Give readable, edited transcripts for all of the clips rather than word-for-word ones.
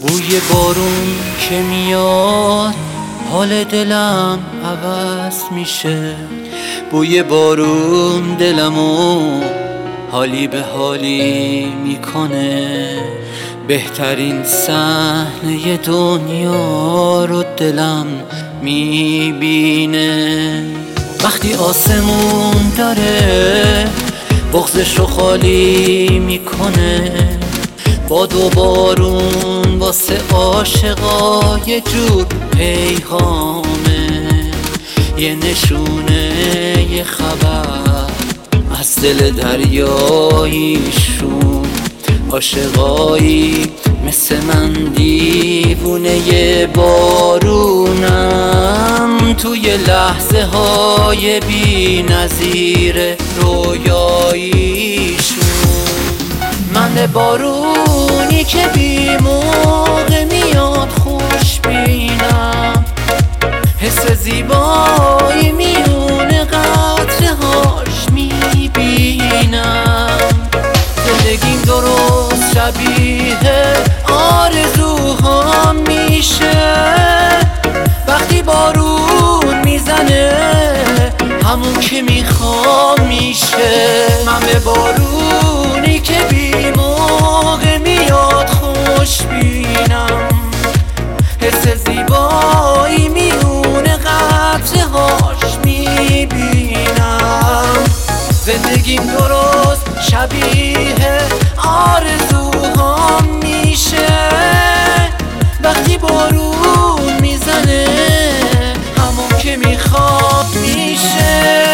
بوی بارون که میاد حال دلم عوض میشه. بوی بارون دلمو حالی به حالی میکنه. بهترین صحنه دنیا رو دلم میبینه. وقتی آسمون داره بغضش رو خالی میکنه. باد و بارون واسه عاشقا یه جور پیغامه، یه نشونه، یه خبر از دل دریاییشون. عاشقایی مثل من دیوونه بارونم، توی لحظه های بی نظیر رویاییشون. من بارونی که بی موقع میاد خوش بینم، حس زیبایی میونه قطره هاش میبینم. زندگیم درست شبیه آرزوهام میشه. وقتی بارون میزنه همون که میخوام میشه. من به بارونی که بی موقع میاد خوش بینم، حس زیبایی میونه قطره هاش میبینم. زندگیم درست شبیه آرزوهام میشه. وقتی بارون میزنه همون که میخوام میشه.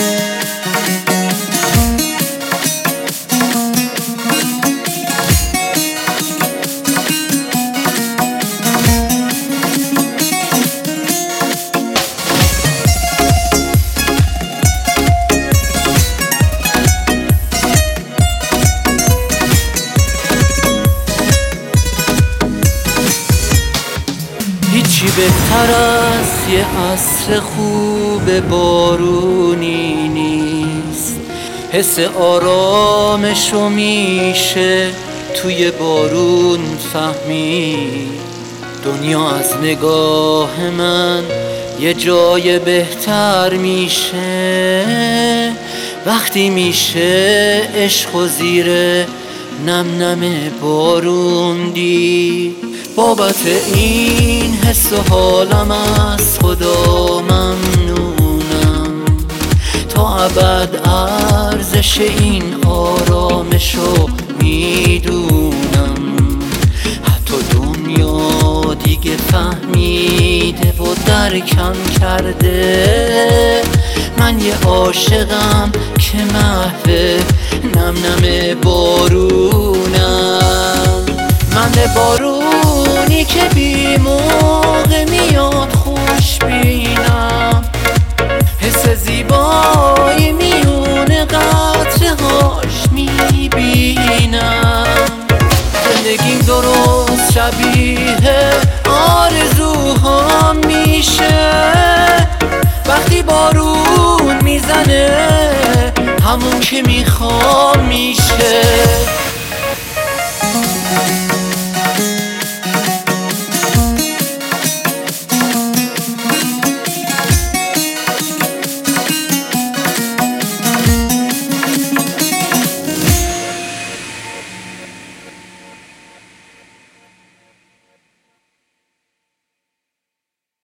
هیچی بهتر از یه عصر خوب بارونی نیست. حس آرامشو میشه توی بارون فهمید. دنیا از نگاه من یه جای بهتر میشه. وقتی میشه عشق و زیر نم نم بارون دید. بابت این حس و حالم از خدا ممنونم. تا ابد ارزش این آرامشو میدونم. حتی دنیا دیگه فهمیده و درکم کرده. من یه عاشقم که محو نم نم بارونم. من بارونی که بی موقع میاد خوش بینم، حس زیبایی میونه قطره هاش میبینم. زندگیم درست شبیه آرزوهام میشه. وقتی بارون میزنه همون که میخوام میشه.